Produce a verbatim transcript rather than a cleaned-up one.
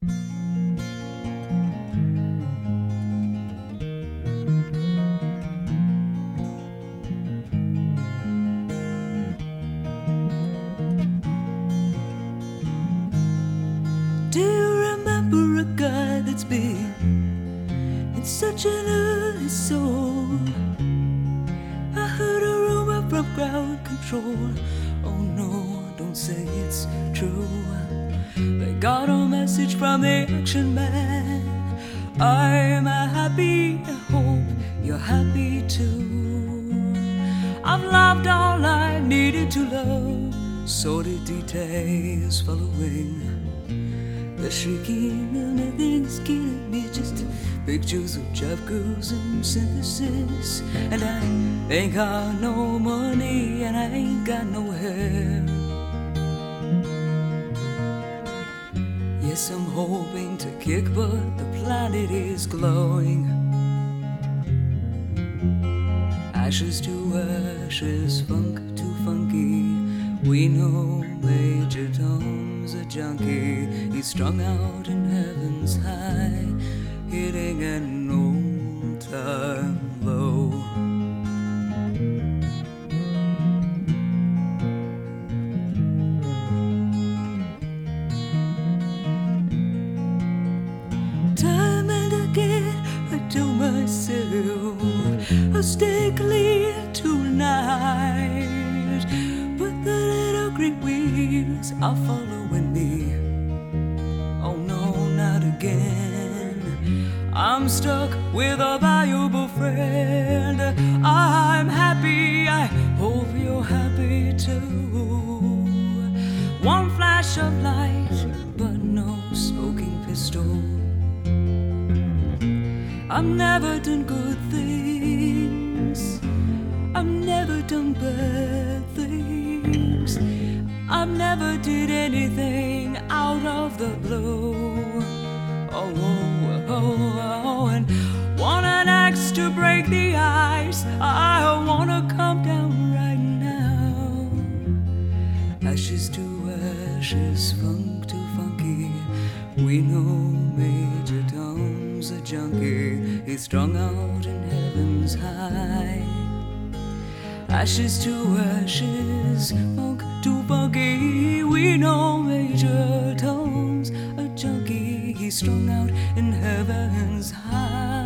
Do you remember a guy that's been in such an early soul? I heard a rumor from ground control. Oh no, don't say it's true. They got a message from the action man. I'm happy, I hope you're happy too. I've loved all I needed to love. Sordid details following. The shrieking and nothing's killing me. Just pictures of job girls and synthesis. And I ain't got no money and I ain't got no hair. Yes, I'm hoping to kick, but the planet is glowing. Ashes to ashes, funk to funky. We know Major Tom's a junkie. He's strung out in heaven's high, hitting an old time low. Time and again I tell myself I'll stay clear tonight, but the little green wheels are following me. Oh no, not again. I'm stuck with a valuable friend. I'm happy, I hope you're happy too. One flash of light, but no smoking pistol. I've never done good things, I've never done bad things. I've never did anything out of the blue. Oh, oh, oh, oh, and want an axe to break the ice. I wanna come down right now. Ashes to ashes, funk to funky. We know Major Tom's a junkie. He's strung out in heaven's high. Ashes to ashes, funk to funky. We know Major Tom's a junkie. He's strung out in heaven's high.